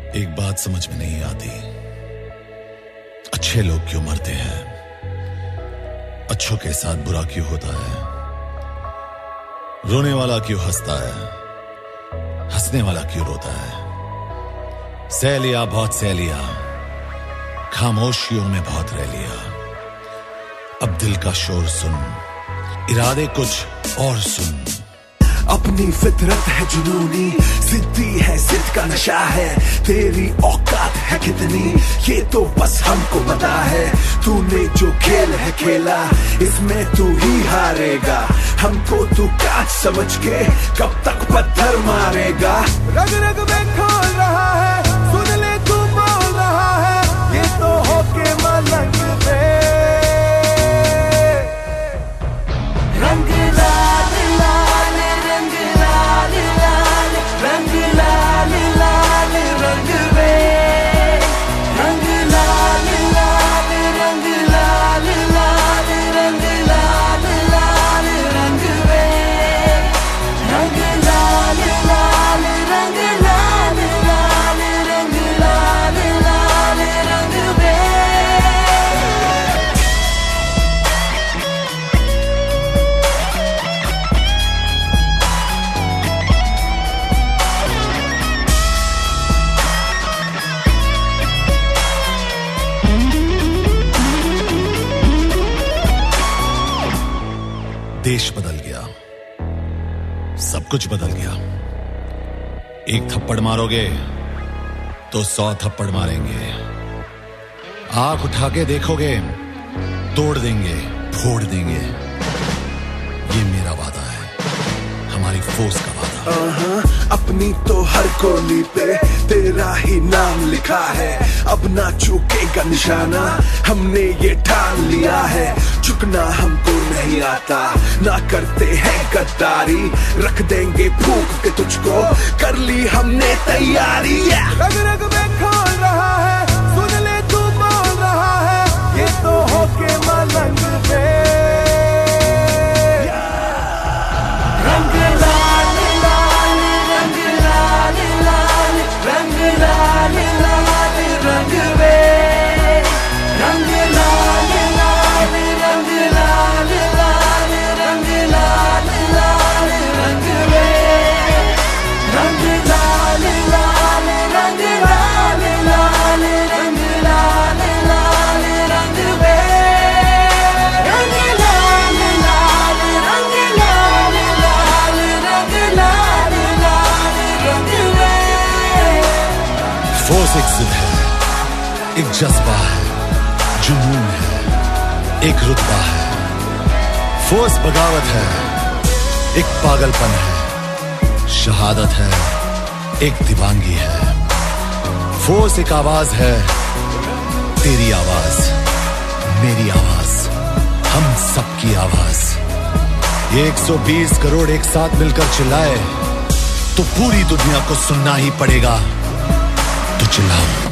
एक बात समझ में नहीं आती, अच्छे लोग क्यों मरते हैं, अच्छों के साथ बुरा क्यों होता है, रोने वाला क्यों हंसता है, हंसने वाला क्यों रोता है। सह लिया बहुत सह लिया, खामोशियों में बहुत रह लिया, अब दिल का शोर सुन, इरादे कुछ और सुन। अपनी फितरत है जुनूनी, जिद्दी है, जिद का नशा है, तेरी औकात है कितनी ये तो बस हमको पता है। तूने जो खेल है खेला इसमें तू ही हारेगा, हमको तू काट समझ के कब तक पत्थर मारेगा। रग रग में खोल रहा है, सुन ले तू बोल रहा है, ये तो होके मलंग में रंग लाल लाल, रंग लाल लाल, रंग लाल लाल, रंग में रंग लाल लाल, रंग लाल लाल, रंग लाल लाल, रंग में रंग लाल लाल, रंग लाल लाल, रंग लाल लाल, रंग में। देश बदल गया, सब कुछ बदल गया। एक थप्पड़ मारोगे तो 100 थप्पड़ मारेंगे, आंख उठा के देखोगे तोड़ देंगे, फोड़ देंगे। ये मेरा वादा है, हमारी फोर्स का वादा। अपनी तो हर कोली पे तेरा ही नाम लिखा है, अब ना चूकेगा निशाना, हमने ये ठान लिया है। झुकना हमको नहीं आता, ना करते हैं गद्दारी, रख देंगे फूंक के तुझको, कर ली हमने तैयारी। रग रग में खोल रहा है, सुन ले तू बोल रहा है, ये तो होके मलंग में रंग लाल लाल, रंग लाल लाल, रंग लाल लाल, रंग में रंग लाल लाल, रंग लाल लाल, रंग लाल लाल, रंग में रंग लाल लाल, रंग लाल लाल, रंग लाल लाल, रंग में रंग लाल लाल, रंग लाल लाल, रंग लाल लाल, रंग में। फोर्स एक जिद है, एक जज्बा है, जुनून है, एक रुतबा है। फोर्स बगावत है, एक पागलपन है, शहादत है, एक दीवानगी है। फोर्स एक आवाज है, तेरी आवाज, मेरी आवाज, हम सबकी आवाज। ये 120 करोड़ एक साथ मिलकर चिल्लाए तो पूरी दुनिया को सुनना ही पड़ेगा, तो चिल्लाओ।